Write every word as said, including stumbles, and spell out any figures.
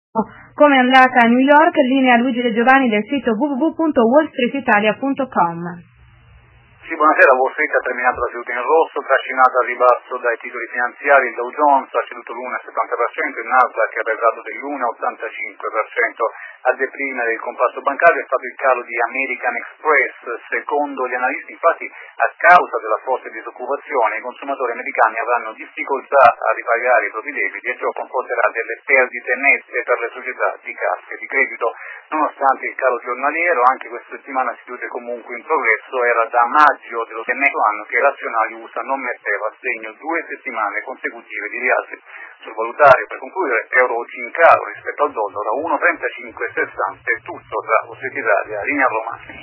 Come è andata a New York? Linea Luigi De Giovanni del sito w w w punto wall street italia punto com. Sì, buonasera. Wall Street ha terminato la seduta in rosso, trascinata al ribasso dai titoli finanziari. Il Dow Jones ha ceduto l'uno virgola settanta per cento, il Nasdaq ha perdato dell'uno virgola ottantacinque per cento. A deprimere il comparto bancario è stato il calo di American Express. Secondo gli analisti, infatti, a causa della forte disoccupazione, i consumatori americani avranno difficoltà a ripagare i propri debiti e ciò comporterà delle perdite nette per le società di cassa e di credito. Nonostante il calo giornaliero, anche questa settimana si chiude comunque in progresso. Era da maggio dello stesso anno che l'azionario U S A non metteva a segno due settimane consecutive di rialzi. Sul valutario, per concludere, euro oggi in calo rispetto al dollaro a uno virgola trentacinque sessanta. È tutto da Wall Street Italia, linea Roma.